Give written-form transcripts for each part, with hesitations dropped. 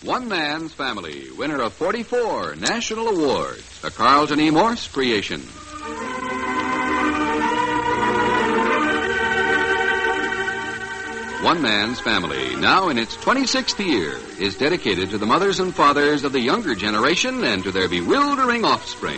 One Man's Family, winner of 44 national awards, a Carlton E. Morse creation. One Man's Family, now in its 26th year, is dedicated to the mothers and fathers of the younger generation and to their bewildering offspring.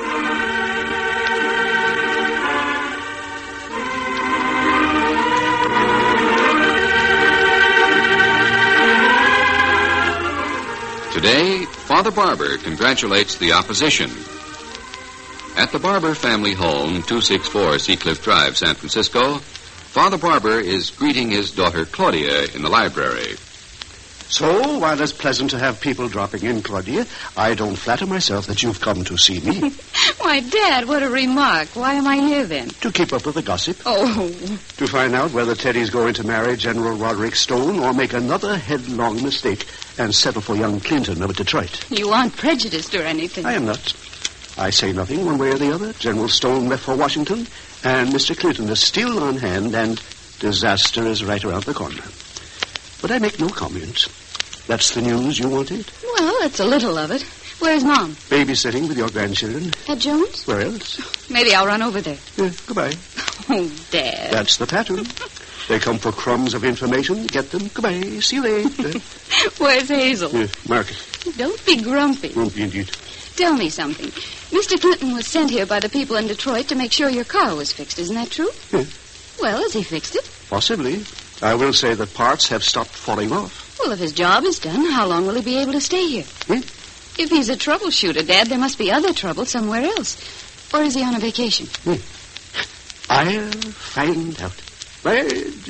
Today, Father Barber congratulates the opposition. At the Barber family home, 264 Seacliff Drive, San Francisco, Father Barber is greeting his daughter Claudia in the library. So, while it's pleasant to have people dropping in, Claudia, I don't flatter myself that you've come to see me. Why, Dad, what a remark. Why am I here, then? To keep up with the gossip. Oh. To find out whether Teddy's going to marry General Roderick Stone or make another headlong mistake and settle for young Clinton of Detroit. You aren't prejudiced or anything. I am not. I say nothing one way or the other. General Stone left for Washington, and Mr. Clinton is still on hand, and disaster is right around the corner. But I make no comment. That's the news you wanted? Well, that's a little of it. Where's Mom? Babysitting with your grandchildren. At Jones? Where else? Maybe I'll run over there. Goodbye. Oh, Dad. That's the pattern. They come for crumbs of information, get them, goodbye, see you later. Where's Hazel? Market. Don't be grumpy. Grumpy indeed. Tell me something. Mr. Clinton was sent here by the people in Detroit to make sure your car was fixed. Isn't that true? Yeah. Well, has he fixed it? Possibly. I will say that parts have stopped falling off. Well, if his job is done, how long will he be able to stay here? If he's a troubleshooter, Dad, there must be other trouble somewhere else. Or is he on a vacation? I'll find out. Well,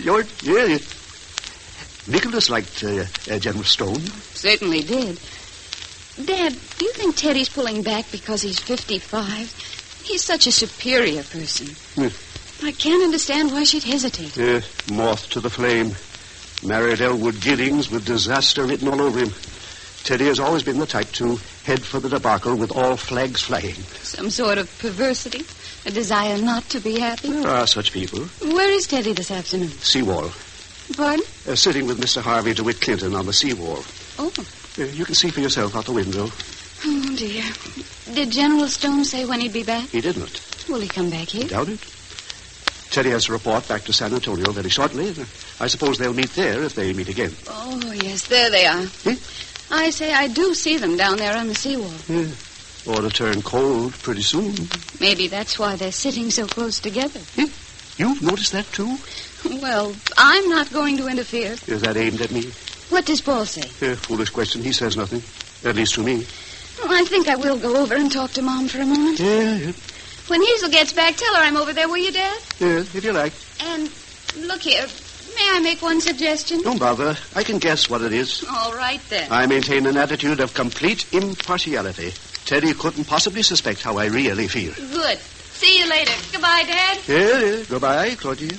Nicholas liked General Stone. Certainly did. Dad, do you think Teddy's pulling back because he's 55? He's such a superior person. I can't understand why she'd hesitate. Moth to the flame. Married Elwood Giddings with disaster written all over him. Teddy has always been the type to head for the debacle with all flags flying. Some sort of perversity? A desire not to be happy? There are such people. Where is Teddy this afternoon? Seawall. Pardon? Sitting with Mr. Harvey DeWitt Clinton on the seawall. Oh. You can see for yourself out the window. Oh, dear. Did General Stone say when he'd be back? He did not. Will he come back here? Doubt it. Teddy has to report back to San Antonio very shortly. I suppose they'll meet there if they meet again. Oh, yes, there they are. I say I do see them down there on the seawall. Ought to turn cold pretty soon. Maybe that's why they're sitting so close together. You've noticed that, too? Well, I'm not going to interfere. Is that aimed at me? What does Paul say? Foolish question. He says nothing. At least to me. Well, I think I will go over and talk to Mom for a moment. Yeah. When Hazel gets back, tell her I'm over there, will you, Dad? Yeah, if you like. And look here, may I make one suggestion? Don't bother. I can guess what it is. All right, then. I maintain an attitude of complete impartiality. Teddy couldn't possibly suspect how I really feel. Good. See you later. Goodbye, Dad. Yeah. Goodbye, Claudia.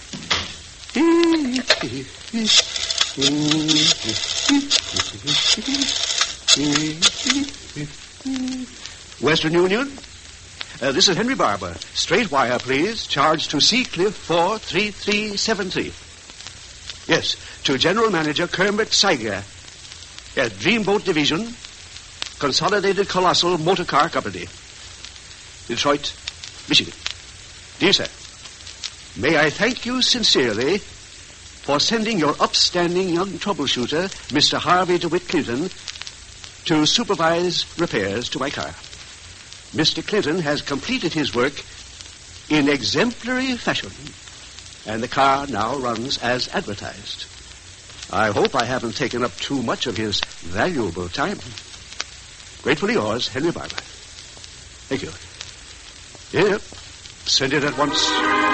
Western Union? This is Henry Barber. Straight wire, please. Charge to Seacliff 43373. Yes, to General Manager Kermit Saiger. Dreamboat Division, Consolidated Colossal Motor Car Company. Detroit, Michigan. Dear sir, may I thank you sincerely for sending your upstanding young troubleshooter, Mr. Harvey DeWitt Clinton, to supervise repairs to my car. Mr. Clinton has completed his work in exemplary fashion, and the car now runs as advertised. I hope I haven't taken up too much of his valuable time. Gratefully yours, Henry Barber. Thank you. Yep. Send it at once.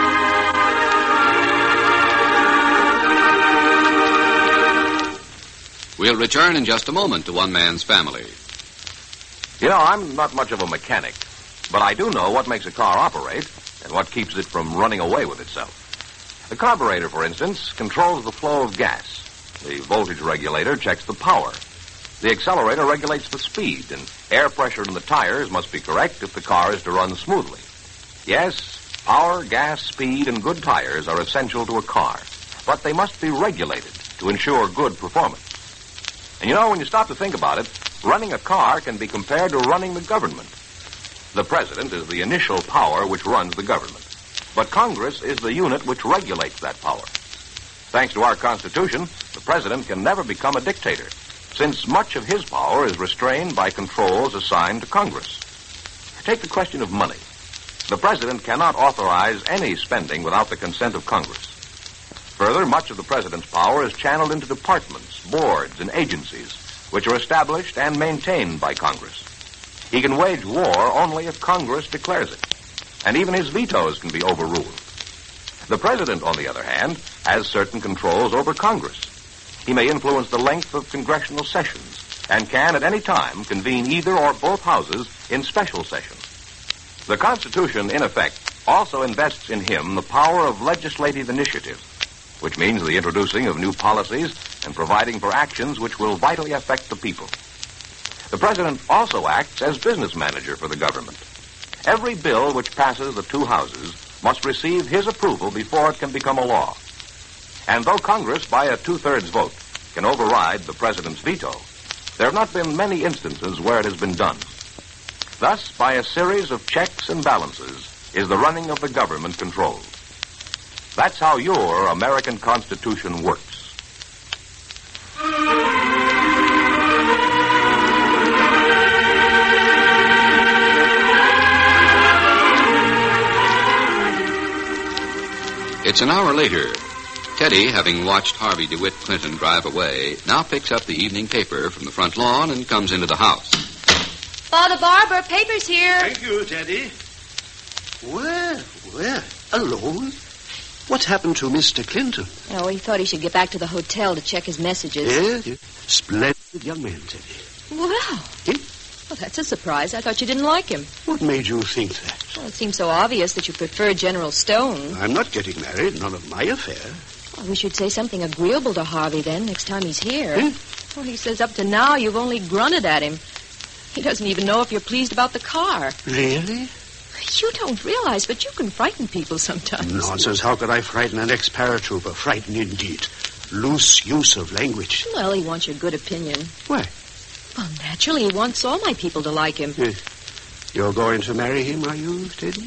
We'll return in just a moment to One Man's Family. You know, I'm not much of a mechanic, but I do know what makes a car operate and what keeps it from running away with itself. The carburetor, for instance, controls the flow of gas. The voltage regulator checks the power. The accelerator regulates the speed, and air pressure in the tires must be correct if the car is to run smoothly. Yes, power, gas, speed, and good tires are essential to a car, but they must be regulated to ensure good performance. And you know, when you stop to think about it, running a car can be compared to running the government. The president is the initial power which runs the government. But Congress is the unit which regulates that power. Thanks to our Constitution, the president can never become a dictator, since much of his power is restrained by controls assigned to Congress. Take the question of money. The president cannot authorize any spending without the consent of Congress. Further, much of the president's power is channeled into departments, boards, and agencies, which are established and maintained by Congress. He can wage war only if Congress declares it, and even his vetoes can be overruled. The president, on the other hand, has certain controls over Congress. He may influence the length of congressional sessions and can at any time convene either or both houses in special sessions. The Constitution, in effect, also invests in him the power of legislative initiative, which means the introducing of new policies and providing for actions which will vitally affect the people. The president also acts as business manager for the government. Every bill which passes the two houses must receive his approval before it can become a law. And though Congress, by a 2/3 vote, can override the president's veto, there have not been many instances where it has been done. Thus, by a series of checks and balances, is the running of the government controlled. That's how your American Constitution works. It's an hour later. Teddy, having watched Harvey DeWitt Clinton drive away, now picks up the evening paper from the front lawn and comes into the house. Father Barber, paper's here. Thank you, Teddy. Well, alone? What happened to Mr. Clinton? Oh, he thought he should get back to the hotel to check his messages. Yes. Splendid young man, Teddy. Wow. Well, that's a surprise. I thought you didn't like him. What made you think that? Well, it seems so obvious that you prefer General Stone. I'm not getting married. None of my affair. Well, we should say something agreeable to Harvey, then, next time he's here. Well, he says up to now you've only grunted at him. He doesn't even know if you're pleased about the car. Really? You don't realize, but you can frighten people sometimes. Nonsense. How could I frighten an ex-paratrooper? Frighten indeed. Loose use of language. Well, he wants your good opinion. Why? Well, naturally, he wants all my people to like him. You're going to marry him, are you, Teddy?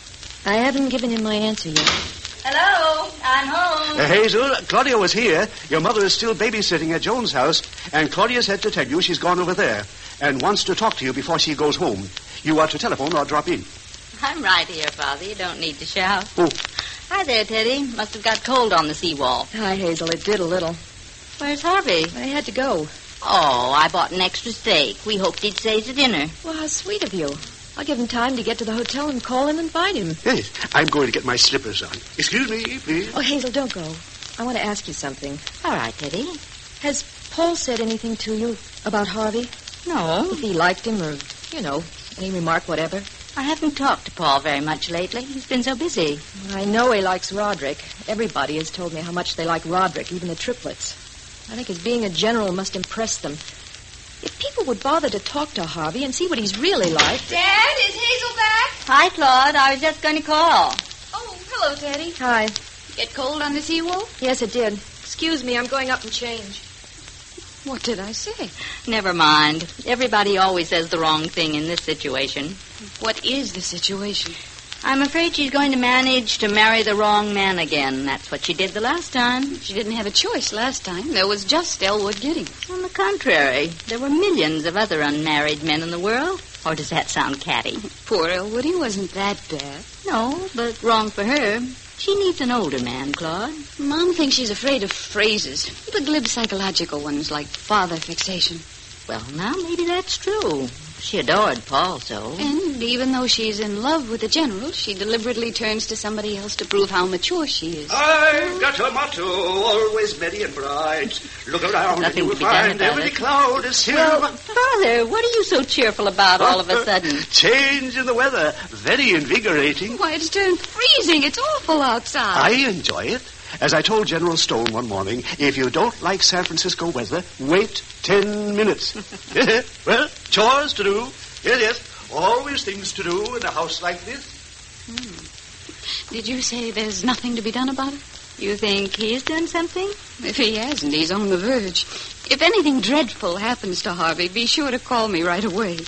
I haven't given him my answer yet. Hello, I'm home. Hazel, Claudia was here. Your mother is still babysitting at Joan's house, and Claudia said to tell you she's gone over there and wants to talk to you before she goes home. You are to telephone or drop in. I'm right here, Father. You don't need to shout. Oh. Hi there, Teddy. Must have got cold on the seawall. Hi, Hazel. It did a little. Where's Harvey? I had to go. Oh, I bought an extra steak. We hoped he'd stay to dinner. Well, how sweet of you. I'll give him time to get to the hotel and call him and find him. Yes, I'm going to get my slippers on. Excuse me, please. Oh, Hazel, don't go. I want to ask you something. All right, Teddy. Has Paul said anything to you about Harvey? No. If he liked him or, any remark, whatever? I haven't talked to Paul very much lately. He's been so busy. I know he likes Roderick. Everybody has told me how much they like Roderick, even the triplets. I think his being a general must impress them. If people would bother to talk to Harvey and see what he's really like... Dad, is Hazel back? Hi, Claude. I was just going to call. Oh, hello, Teddy. Hi. Get cold on the seawall? Yes, it did. Excuse me, I'm going up and change. What did I say? Never mind. Everybody always says the wrong thing in this situation. What is the situation? I'm afraid she's going to manage to marry the wrong man again. That's what she did the last time. She didn't have a choice last time. There was just Elwood Giddings. On the contrary, there were millions of other unmarried men in the world. Or does that sound catty? Poor Elwood, he wasn't that bad. No, but wrong for her. She needs an older man, Claude. Mom thinks she's afraid of phrases. The glib psychological ones like father fixation. Well, now, maybe that's true. She adored Paul so. And even though she's in love with the general, she deliberately turns to somebody else to prove how mature she is. I've got a motto, always merry and bright. Look around and Nothing you will to be done find about every it. cloud is silver. Well, Father, what are you so cheerful about all of a sudden? Change in the weather. Very invigorating. Why, it's turned freezing. It's awful outside. I enjoy it. As I told General Stone one morning, if you don't like San Francisco weather, wait 10 minutes. Well, chores to do. Yes. Always things to do in a house like this. Did you say there's nothing to be done about it? You think he's done something? If he hasn't, he's on the verge. If anything dreadful happens to Harvey, be sure to call me right away.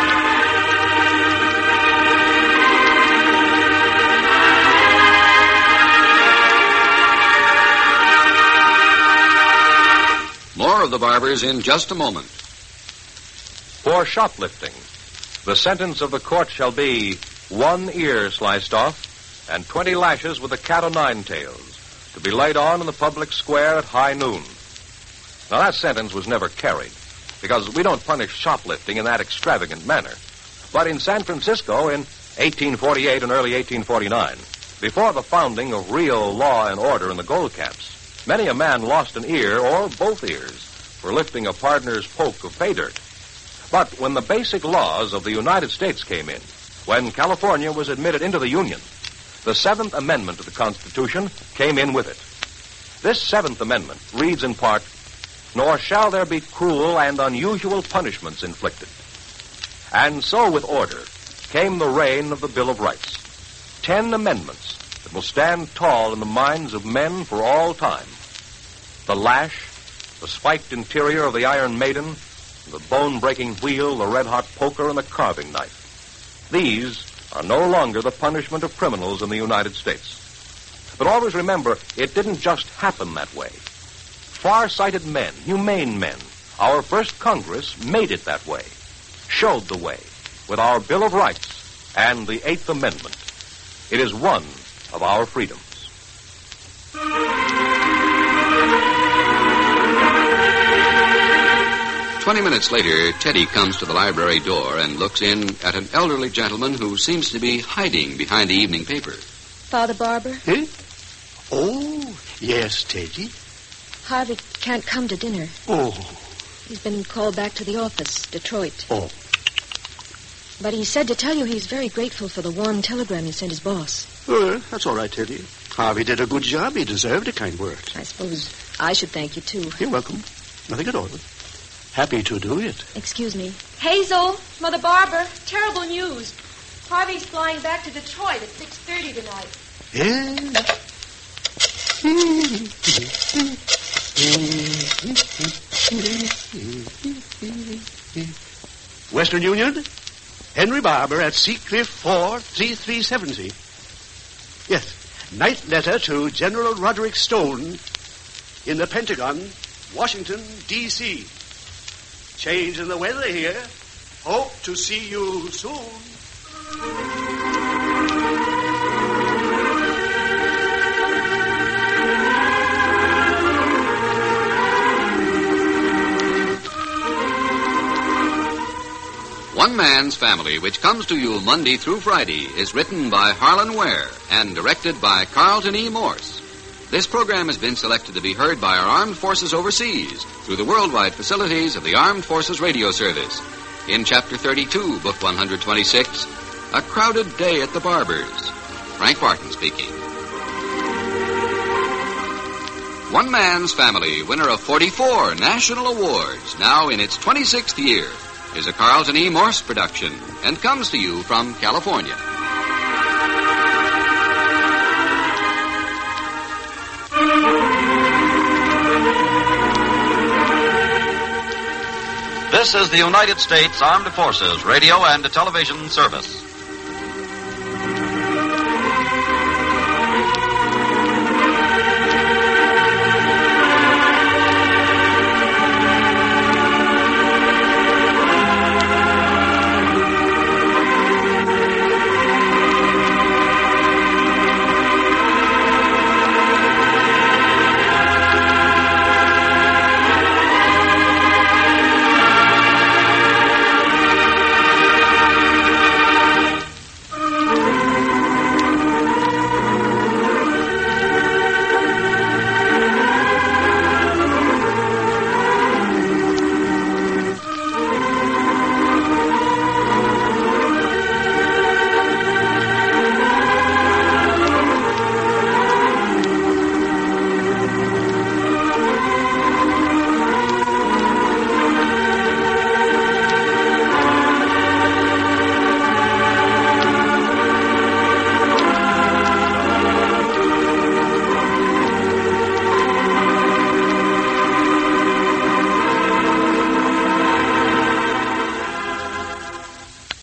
More of the Barbers in just a moment. For shoplifting, the sentence of the court shall be 1 ear sliced off and 20 lashes with a cat o' nine tails, to be laid on in the public square at high noon. Now, that sentence was never carried, because we don't punish shoplifting in that extravagant manner. But in San Francisco in 1848 and early 1849, before the founding of real law and order in the Gold Caps, many a man lost an ear or both ears for lifting a partner's poke of pay dirt. But when the basic laws of the United States came in, when California was admitted into the Union, the 7th Amendment to the Constitution came in with it. This 7th Amendment reads in part, "Nor shall there be cruel and unusual punishments inflicted." And so with order came the reign of the Bill of Rights. 10 amendments that will stand tall in the minds of men for all time. The lash, the spiked interior of the Iron Maiden, the bone-breaking wheel, the red-hot poker, and the carving knife. These are no longer the punishment of criminals in the United States. But always remember, it didn't just happen that way. Far-sighted men, humane men, our first Congress made it that way, showed the way with our Bill of Rights and the 8th Amendment. It is one of our freedoms. 20 minutes later, Teddy comes to the library door and looks in at an elderly gentleman who seems to be hiding behind the evening paper. Father Barber? Eh? Oh, yes, Teddy. Harvey can't come to dinner. Oh. He's been called back to the office, Detroit. Oh. But he said to tell you he's very grateful for the warm telegram you sent his boss. That's all right, Teddy. Harvey did a good job. He deserved a kind word. I suppose I should thank you, too. You're welcome. Nothing at all. Happy to do it. Excuse me. Hazel, Mother Barber, terrible news. Harvey's flying back to Detroit at 6:30 tonight. Western Union, Henry Barber at Seacliff 4, 3370. Yes, night letter to General Roderick Stone in the Pentagon, Washington, D.C. Change in the weather here. Hope to see you soon. One Man's Family, which comes to you Monday through Friday, is written by Harlan Ware and directed by Carlton E. Morse. This program has been selected to be heard by our armed forces overseas through the worldwide facilities of the Armed Forces Radio Service. In Chapter 32, Book 126, A Crowded Day at the Barber's. Frank Barton speaking. One Man's Family, winner of 44 national awards, now in its 26th year, is a Carlton E. Morse production and comes to you from California. This is the United States Armed Forces Radio and Television Service.